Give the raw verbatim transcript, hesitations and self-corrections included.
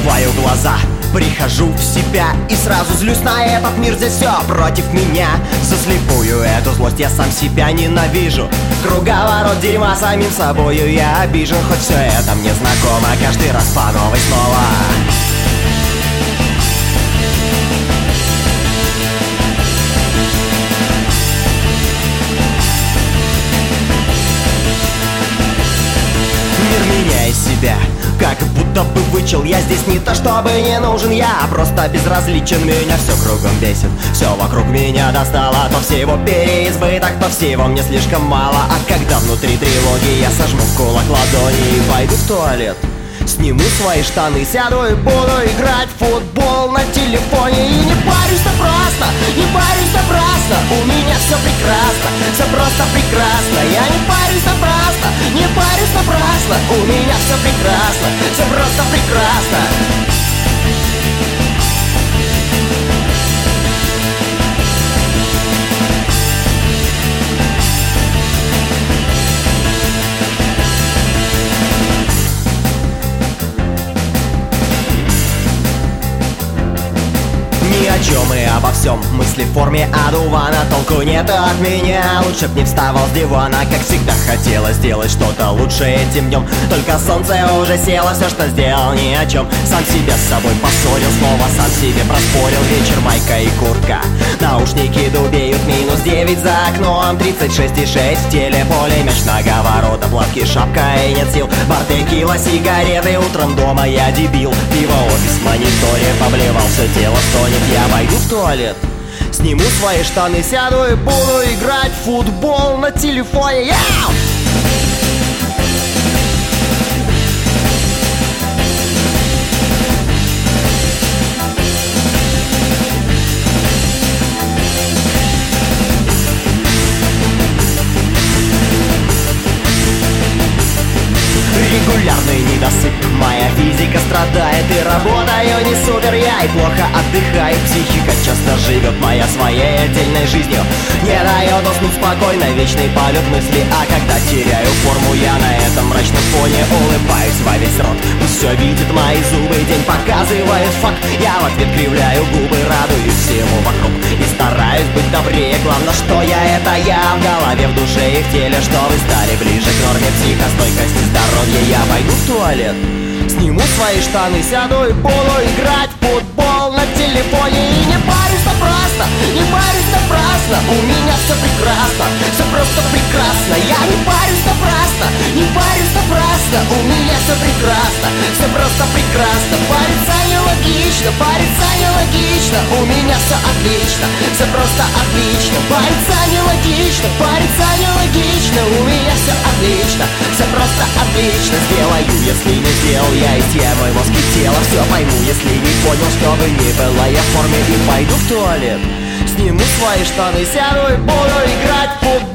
Закрываю глаза, прихожу в себя и сразу злюсь на этот мир, здесь все против меня. За слепую эту злость я сам себя ненавижу. Круговорот дерьма, самим собою я обижен. Хоть все это мне знакомо, каждый раз по новой снова. Мир меня из себя как будто бы вычел. Я здесь не то чтобы не нужен, я просто безразличен. Меня все кругом бесит, все вокруг меня достало. То всего переизбыток, то всего мне слишком мало. А когда внутри тревоги, я сожму в кулак ладони и пойду в туалет. Сниму свои штаны, сяду и буду играть в футбол на телефоне. И не парюсь напрасно, не парюсь напрасно. У меня все прекрасно, все просто прекрасно. Я не парюсь напрасно, не парюсь напрасно. У меня все прекрасно, все просто прекрасно. Ни о чем и обо всем, мысли в форме одувана. Толку нет от меня, лучше б не вставал с дивана. Как всегда хотела сделать что-то лучше этим днем. Только солнце уже село, все, что сделал, ни о чем. Сам себя с собой поссорил, снова сам себе проспорил. Вечер, майка и куртка, наушники дубеют. Минус девять за окном, тридцать шесть и шесть в теле. Поле, мяч, наговорота, плавки, шапка и нет сил. Бар, текила, сигареты, утром дома я дебил. Пиво, офис, в мониторе, поблевал, все тело стонет. Я войду в туалет, сниму свои штаны, сяду и буду играть в футбол на телефоне. Яу! Регулярный недосып, моя физика страдает. И работаю не супер я, и плохо отдыхаю. Психика часто живет моя своей отдельной жизнью, не дает уснуть спокойно, вечный полет мысли. А когда теряю форму, я на этом мрачном фоне улыбаюсь во весь рот. Пусть все видит мои зубы, день показывает факт. Я в ответ кривляю губы, радуюсь всему вокруг и стараюсь быть добрее. Главное, что я это я, в голове, в душе и в теле, чтобы стали ближе к норме психостойкости, здоровья. Я пойду в туалет, сниму свои штаны, сяду и буду играть в футбол на телефоне. И не парюсь напрасно, не парюсь напрасно. У меня все прекрасно, все просто прекрасно. Я не парюсь напрасно, не парюсь напрасно. У меня все прекрасно, все просто прекрасно. Париться нелогично, париться нелогично. У меня все отлично, все просто отлично. Париться нелогично, париться нелогично. У меня все отлично, все просто отлично. Сделаю, если не сделал я из темы мозг и тело. Все пойму, если не понял, что бы ни было. Я в форме и пойду в туалет, сниму свои штаны, сяду и буду играть в футбол